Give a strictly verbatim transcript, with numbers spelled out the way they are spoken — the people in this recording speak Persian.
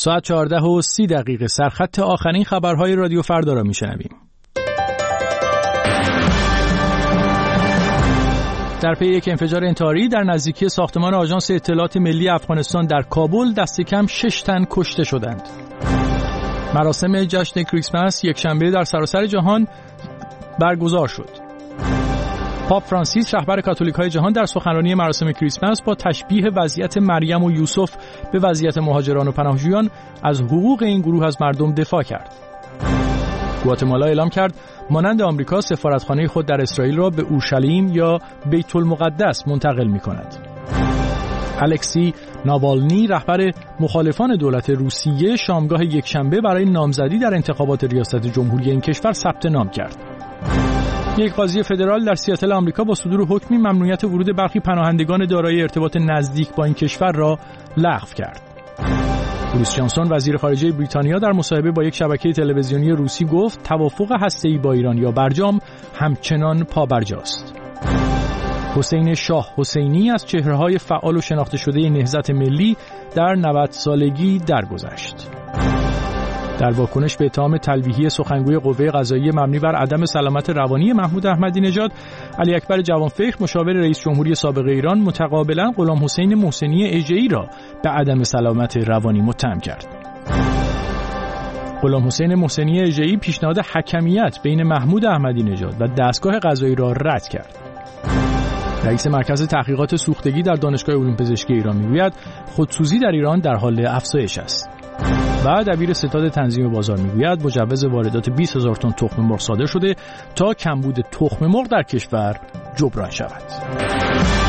ساعت چهارده و سی دقیقه سرخط آخرین خبرهای رادیو فردا را میشنویم. در پی یک انفجار انتحاری در نزدیکی ساختمان آژانس اطلاعات ملی افغانستان در کابل دست کم شش تن کشته شدند. مراسم جشن کریسمس یک شنبه در سراسر جهان برگزار شد. پاپ فرانسیس رهبر کاتولیک‌های جهان در سخنرانی مراسم کریسمس با تشبیه وضعیت مریم و یوسف به وضعیت مهاجران و پناهجویان از حقوق این گروه از مردم دفاع کرد. گواتمالا اعلام کرد مانند آمریکا سفارتخانه خود در اسرائیل را به اورشلیم یا بیت المقدس منتقل می‌کند. الکسی ناوالنی رهبر مخالفان دولت روسیه شامگاه یکشنبه برای نامزدی در انتخابات ریاست جمهوری این کشور ثبت نام کرد. یک قاضی فدرال در سیاتل آمریکا با صدور حکمی ممنوعیت ورود برخی پناهندگان دارای ارتباط نزدیک با این کشور را لغو کرد. بوریس جانسون وزیر خارجه بریتانیا در مصاحبه با یک شبکه تلویزیونی روسی گفت توافق هسته‌ای با ایران یا برجام همچنان پابرجاست. حسین شاه حسینی از چهره‌های فعال و شناخته شده نهضت ملی در نود سالگی درگذشت. در واکنش به اتهام تلویحی سخنگوی قوه قضاییه مبنی بر عدم سلامت روانی محمود احمدی نژاد، علی اکبر جوانفکر مشاور رئیس جمهوری سابق ایران متقابلا غلام حسین محسنی اژه‌ای را به عدم سلامت روانی متهم کرد. غلام حسین محسنی اژه‌ای پیشنهاد حکمیت بین محمود احمدی نژاد و دستگاه قضایی را رد کرد. رئیس مرکز تحقیقات سوختگی در دانشگاه علوم پزشکی ایران میگوید خودسوزی در ایران در حال افزایش است. و دبیر ستاد تنظیم بازار میگوید مجوز واردات بیست هزار تن تخم مرغ صادر شده تا کمبود تخم مرغ در کشور جبران شود.